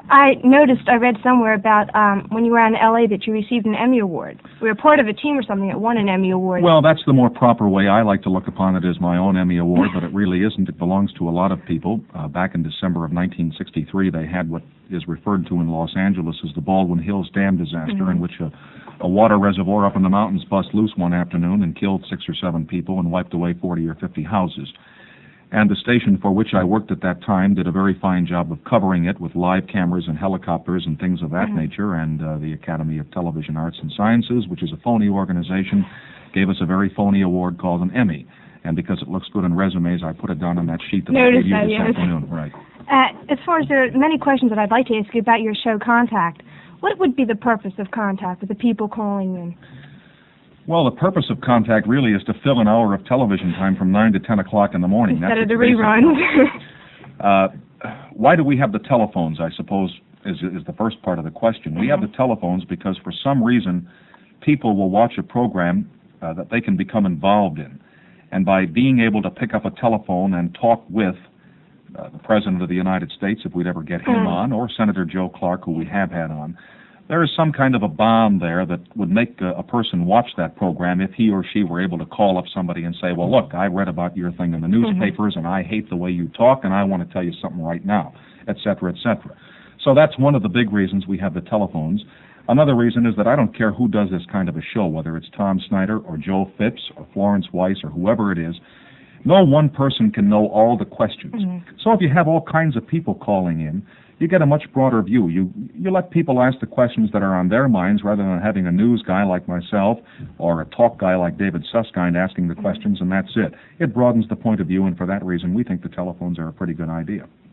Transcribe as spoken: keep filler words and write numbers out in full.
I noticed, I read somewhere about um, when you were in L A that you received an Emmy Award. We were part of a team or something that won an Emmy Award. Well, that's the more proper way. I like to look upon it as my own Emmy Award, but it really isn't. It belongs to a lot of people. Uh, back in December of nineteen sixty-three, they had what is referred to in Los Angeles as the Baldwin Hills Dam disaster, mm-hmm. in which a, a water reservoir up in the mountains bust loose one afternoon and killed six or seven people and wiped away forty or fifty houses. And the station for which I worked at that time did a very fine job of covering it with live cameras and helicopters and things of that mm-hmm. nature, and uh, the Academy of Television Arts and Sciences, which is a phony organization, gave us a very phony award called an Emmy. And because it looks good in resumes, I put it down on that sheet that I gave you this yes. afternoon. Right. Uh, as far as there are many questions that I'd like to ask you about your show, Contact, what would be the purpose of Contact with the people calling in? Well, the purpose of Contact really is to fill an hour of television time from nine to ten o'clock in the morning. Instead That's of the reruns. uh, why do we have the telephones, I suppose, is, is the first part of the question. Mm-hmm. We have the telephones because for some reason people will watch a program uh, that they can become involved in. And by being able to pick up a telephone and talk with uh, the President of the United States, if we'd ever get him mm-hmm. on, or Senator Joe Clark, who we have had on, there is some kind of a bond there that would make a, a person watch that program if he or she were able to call up somebody and say, well, look, I read about your thing in the newspapers, mm-hmm. and I hate the way you talk, and I want to tell you something right now, et cetera, et cetera. So that's one of the big reasons we have the telephones. Another reason is that I don't care who does this kind of a show, whether it's Tom Snyder or Joe Phipps or Florence Weiss or whoever it is. No one person can know all the questions. Mm-hmm. So if you have all kinds of people calling in, you get a much broader view. You you let people ask the questions that are on their minds rather than having a news guy like myself or a talk guy like David Susskind asking the questions, and that's it. It broadens the point of view, and for that reason, we think the telephones are a pretty good idea.